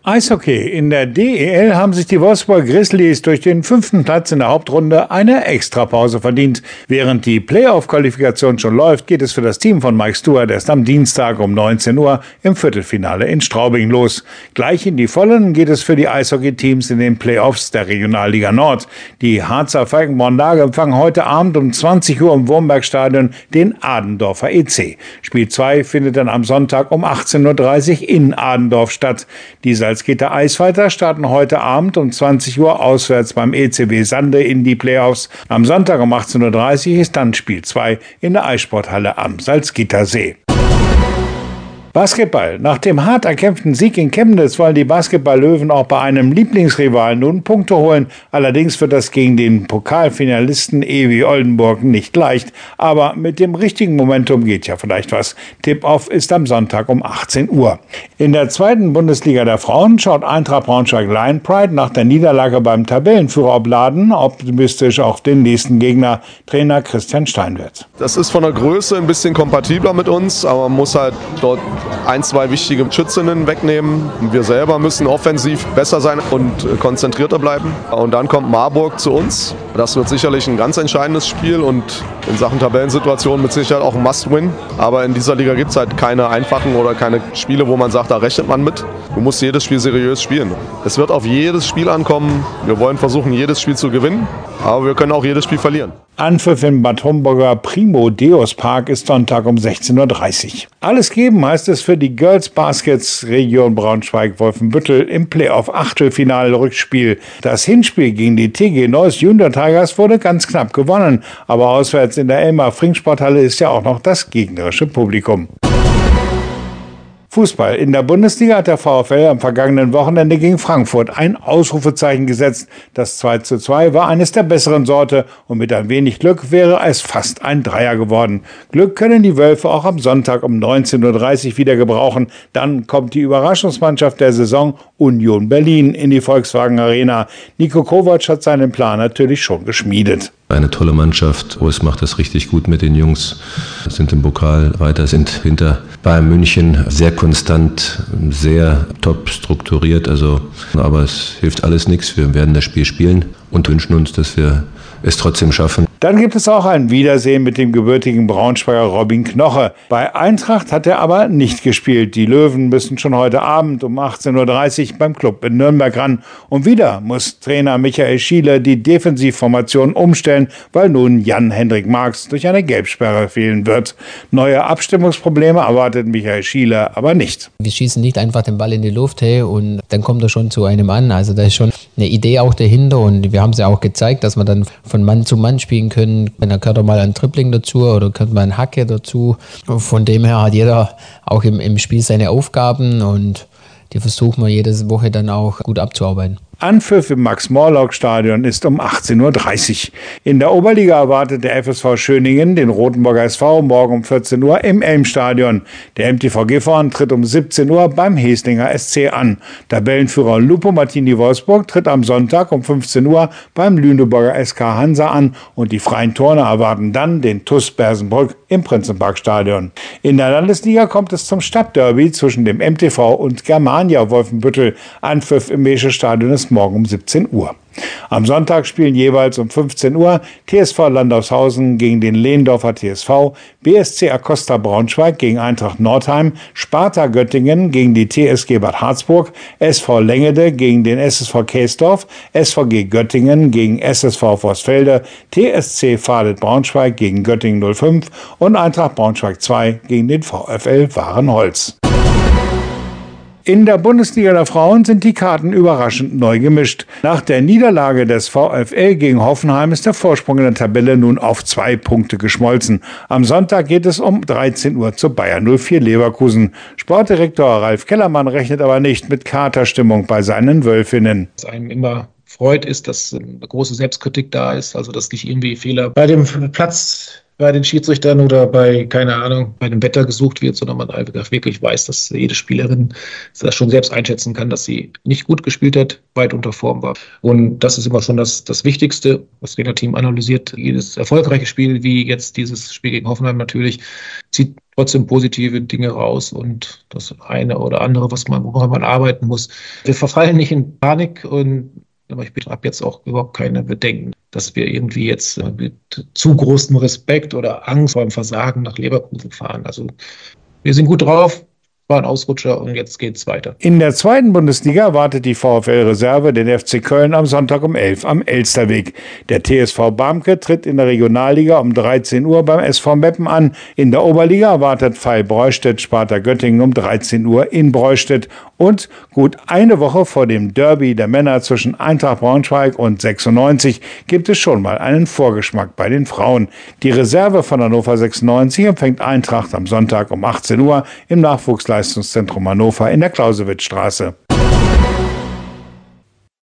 Eishockey. In der DEL haben sich die Wolfsburg Grizzlies durch den 5. Platz in der Hauptrunde eine Extrapause verdient. Während die Playoff-Qualifikation schon läuft, geht es für das Team von Mike Stewart erst am Dienstag um 19 Uhr im Viertelfinale in Straubing los. Gleich in die Vollen geht es für die Eishockey-Teams in den Playoffs der Regionalliga Nord. Die Harzer Falkenborn-Lage empfangen heute Abend um 20 Uhr im Wurmbergstadion den Adendorfer EC. Spiel 2 findet dann am Sonntag um 18:30 Uhr in Adendorf statt. Die Salzgitter Eisfighter starten heute Abend um 20 Uhr auswärts beim ECW Sande in die Playoffs. Am Sonntag um 18:30 Uhr ist dann Spiel 2 in der Eissporthalle am Salzgittersee. Basketball. Nach dem hart erkämpften Sieg in Chemnitz wollen die Basketball-Löwen auch bei einem Lieblingsrivalen nun Punkte holen. Allerdings wird das gegen den Pokalfinalisten EW Oldenburg nicht leicht. Aber mit dem richtigen Momentum geht ja vielleicht was. Tip-Off ist am Sonntag um 18 Uhr. In der zweiten Bundesliga der Frauen schaut Eintracht Braunschweig Lion Pride nach der Niederlage beim Tabellenführer Obladen optimistisch auf den nächsten Gegner, Trainer Christian Steinwert. Das ist von der Größe ein bisschen kompatibler mit uns, aber man muss halt dort 1-2 wichtige Schützinnen wegnehmen. Wir selber müssen offensiv besser sein und konzentrierter bleiben. Und dann kommt Marburg zu uns. Das wird sicherlich ein ganz entscheidendes Spiel und in Sachen Tabellensituation mit Sicherheit auch ein Must-Win. Aber in dieser Liga gibt es halt keine einfachen oder keine Spiele, wo man sagt, da rechnet man mit. Du musst jedes Spiel seriös spielen. Es wird auf jedes Spiel ankommen. Wir wollen versuchen, jedes Spiel zu gewinnen, aber wir können auch jedes Spiel verlieren. Anpfiff im Bad Homburger Primo Deus Park ist Sonntag um 16:30 Uhr. Alles geben heißt es für die Girls Baskets Region Braunschweig-Wolfenbüttel im Playoff-Achtelfinale-Rückspiel. Das Hinspiel gegen die TG Neuss Junior Tigers wurde ganz knapp gewonnen, aber auswärts in der Elmar-Frink-Sporthalle ist ja auch noch das gegnerische Publikum. Fußball. In der Bundesliga hat der VfL am vergangenen Wochenende gegen Frankfurt ein Ausrufezeichen gesetzt. Das 2:2 war eines der besseren Sorte und mit ein wenig Glück wäre es fast ein Dreier geworden. Glück können die Wölfe auch am Sonntag um 19:30 Uhr wieder gebrauchen. Dann kommt die Überraschungsmannschaft der Saison Union Berlin in die Volkswagen Arena. Niko Kovac hat seinen Plan natürlich schon geschmiedet. Eine tolle Mannschaft. Urs macht das richtig gut mit den Jungs. Sind im Pokal weiter, sind hinter Bayern München sehr konstant, sehr top strukturiert. Aber es hilft alles nichts. Wir werden das Spiel spielen und wünschen uns, dass wir es trotzdem schaffen. Dann gibt es auch ein Wiedersehen mit dem gebürtigen Braunschweiger Robin Knoche. Bei Eintracht hat er aber nicht gespielt. Die Löwen müssen schon heute Abend um 18:30 Uhr beim Club in Nürnberg ran. Und wieder muss Trainer Michael Schiele die Defensivformation umstellen, weil nun Jan-Hendrik Marx durch eine Gelbsperre fehlen wird. Neue Abstimmungsprobleme erwartet Michael Schiele aber nicht. Wir schießen nicht einfach den Ball in die Luft und dann kommt er schon zu einem an. Also da ist schon eine Idee auch dahinter und wir haben es ja auch gezeigt, dass man dann von Mann zu Mann spielen können. Dann gehört auch mal ein Tripling dazu oder gehört mal ein Hacke dazu. Von dem her hat jeder auch im Spiel seine Aufgaben und die versuchen wir jede Woche dann auch gut abzuarbeiten. Anpfiff im Max-Morlock-Stadion ist um 18:30 Uhr. In der Oberliga erwartet der FSV Schöningen den Rotenburger SV morgen um 14 Uhr im Elmstadion. Der MTV Gifhorn tritt um 17 Uhr beim Heslinger SC an. Tabellenführer Lupo Martini Wolfsburg tritt am Sonntag um 15 Uhr beim Lüneburger SK Hansa an und die Freien Turner erwarten dann den TuS Bersenbrück im Prinzenparkstadion. In der Landesliga kommt es zum Stadtderby zwischen dem MTV und Germania Wolfenbüttel. Anpfiff im Mesche-Stadion ist morgen um 17 Uhr. Am Sonntag spielen jeweils um 15 Uhr TSV Landaushausen gegen den Lehndorfer TSV, BSC Acosta Braunschweig gegen Eintracht Nordheim, Sparta Göttingen gegen die TSG Bad Harzburg, SV Lengede gegen den SSV Käsdorf, SVG Göttingen gegen SSV Vorsfelde, TSC Vadet Braunschweig gegen Göttingen 05 und Eintracht Braunschweig 2 gegen den VfL Wahrenholz. In der Bundesliga der Frauen sind die Karten überraschend neu gemischt. Nach der Niederlage des VfL gegen Hoffenheim ist der Vorsprung in der Tabelle nun auf 2 Punkte geschmolzen. Am Sonntag geht es um 13 Uhr zu Bayer 04 Leverkusen. Sportdirektor Ralf Kellermann rechnet aber nicht mit Katerstimmung bei seinen Wölfinnen. Was einem immer freut, ist, dass eine große Selbstkritik da ist, also dass nicht irgendwie Fehler bei dem Platz bei den Schiedsrichtern oder bei, keine Ahnung, bei dem Wetter gesucht wird, sondern man einfach wirklich weiß, dass jede Spielerin das schon selbst einschätzen kann, dass sie nicht gut gespielt hat, weit unter Form war. Und das ist immer schon das Wichtigste. Das Trainerteam analysiert jedes erfolgreiche Spiel, wie jetzt dieses Spiel gegen Hoffenheim natürlich, zieht trotzdem positive Dinge raus und das eine oder andere, woran man arbeiten muss. Wir verfallen nicht in Panik aber ich habe jetzt auch überhaupt keine Bedenken, dass wir irgendwie jetzt mit zu großem Respekt oder Angst vor dem Versagen nach Leverkusen fahren. Also wir sind gut drauf, war ein Ausrutscher und jetzt geht's weiter. In der zweiten Bundesliga wartet die VfL-Reserve den FC Köln am Sonntag um 11 am Elsterweg. Der TSV Barmke tritt in der Regionalliga um 13 Uhr beim SV Meppen an. In der Oberliga wartet Veil Breustedt Sparta Göttingen um 13 Uhr in Breustedt. Und gut eine Woche vor dem Derby der Männer zwischen Eintracht Braunschweig und 96 gibt es schon mal einen Vorgeschmack bei den Frauen. Die Reserve von Hannover 96 empfängt Eintracht am Sonntag um 18 Uhr im Nachwuchsleistungszentrum Hannover in der Clausewitz-Straße.